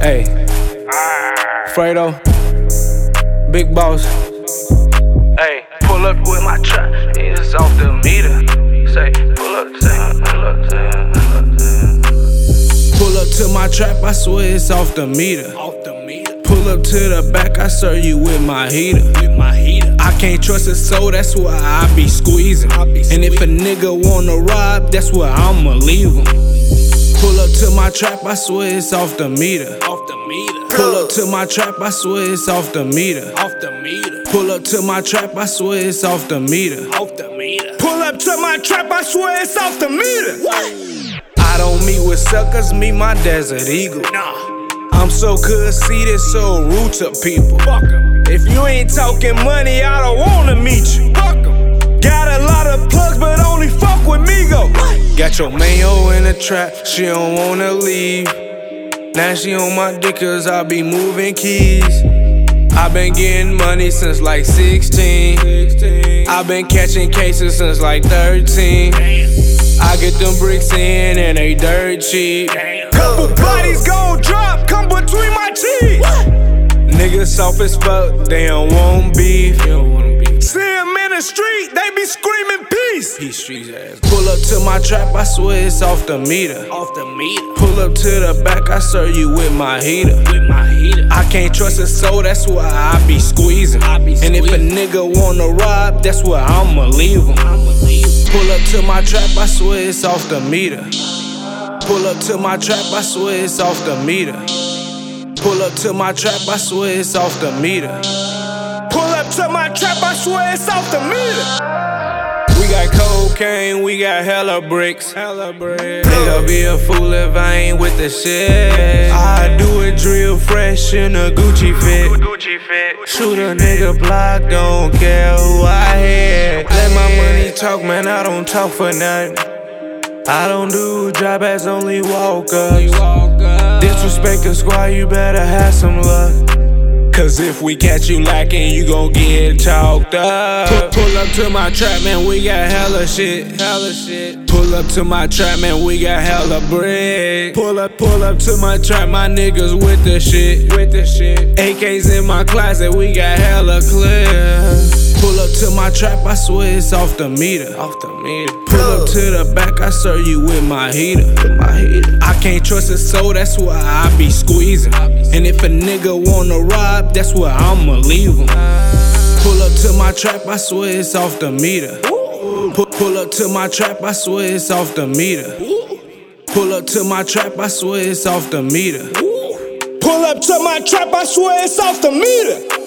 Hey, Fredo, Big Boss. Hey, pull up with my trap, it's off the meter. Say, pull up, say, pull up, say, pull up, say. Pull up to my trap, I swear it's off the meter. Pull up to the back, I serve you with my heater. I can't trust a soul, that's why I be squeezing. And if a nigga wanna rob, that's where I'ma leave him. Pull up to my trap, I swear it's off the meter. Pull up to my trap, I swear it's off the meter. Pull up to my trap, I swear it's off the meter. Pull up to my trap, I swear it's off the meter. I don't meet with suckers, meet my desert eagle. I'm so conceited, so rude to people. If you ain't talking money, I don't wanna meet you. Got a lot of plugs, but only fuck with Migo. Got your mayo in the trap, she don't wanna leave. Now she on my dick cause I be moving keys. I been getting money since like 16. I been catching cases since like 13. I get them bricks in and they dirt cheap. Couple bodies gon' drop, come between my teeth. Niggas soft as fuck, they don't want beef. See them in the street, they be screaming peace. Pull up to my trap, I swear it's off the meter. Pull up to the back, I serve you with my heater. I can't trust a soul, that's why I be squeezing. And if a nigga wanna rob, that's where I'ma leave him. Pull up to my trap, I swear it's off the meter. Pull up to my trap, I swear it's off the meter. Pull up to my trap, I swear it's off the meter. Pull up to my trap, I swear it's off the meter. We got cocaine, we got hella bricks. Nigga be a fool if I ain't with the shit. I do it drill fresh in a Gucci fit. Shoot a nigga block, don't care who I hit. Let my money talk, man, I don't talk for nothing. I don't do drop ass, only walk up. Disrespect the squad, you better have some luck. Cause if we catch you lacking, you gon' get chalked up. Pull up to my trap, man, we got hella shit. Pull up to my trap, man, we got hella brick. Pull up to my trap, my niggas with the shit. AKs in my closet, we got hella clear. Pull up to my trap, I swear it's off the meter. Pull up to the back, I serve you with my heater. I can't trust a soul, that's why I be squeezing. And if a nigga wanna rob, that's where I'ma leave him. Pull up to my trap, I swear it's off the meter. Pull up to my trap, I swear it's off the meter. Pull up to my trap, I swear it's off the meter. Pull up to my trap, I swear it's off the meter.